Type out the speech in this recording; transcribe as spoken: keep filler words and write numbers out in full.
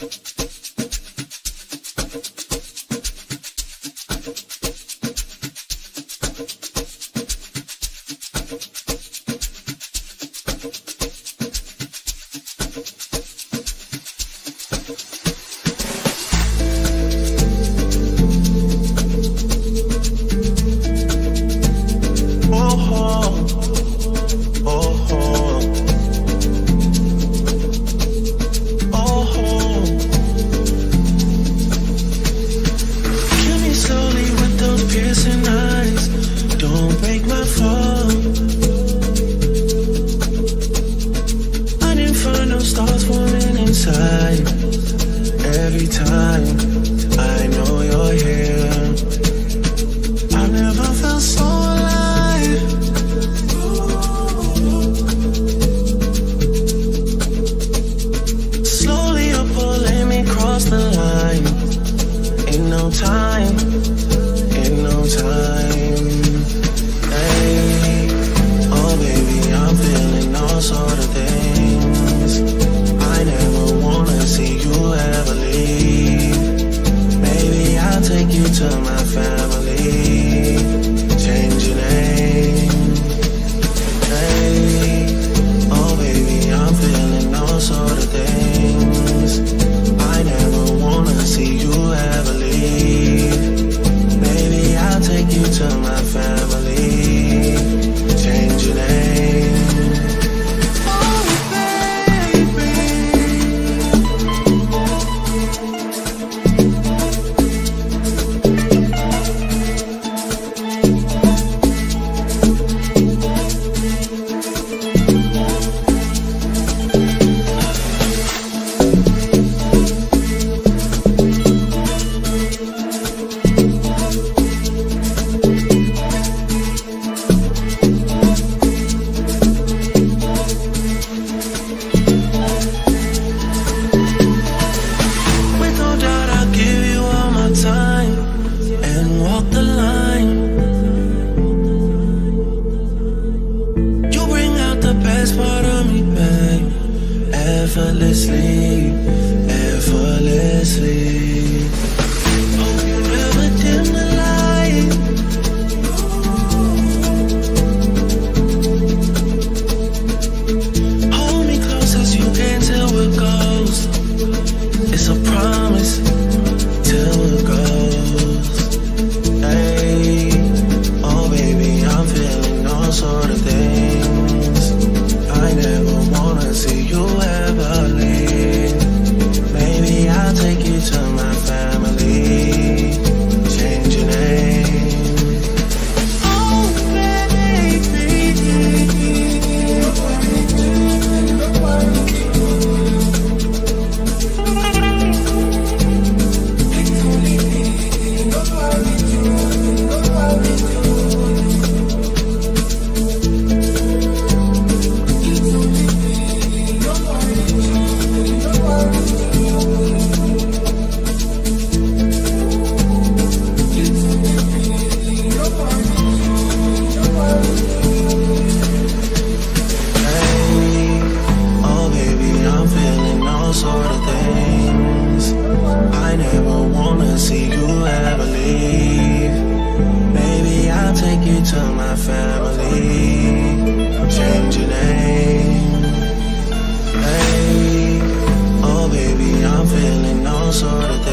effortlessly, effortlessly. Hope you never dim the light. Hold me close as you can till we're ghosts. It's a promise till we're ghosts. Hey, oh baby, I'm feeling all sort of things. I never wanna see you ever leave. Maybe I'll take you to my family. Change your name. Oh baby, sort of things. I never wanna see you ever leave. Maybe I'll take you to my family. Change your name. Hey, oh baby, I'm feeling all sort of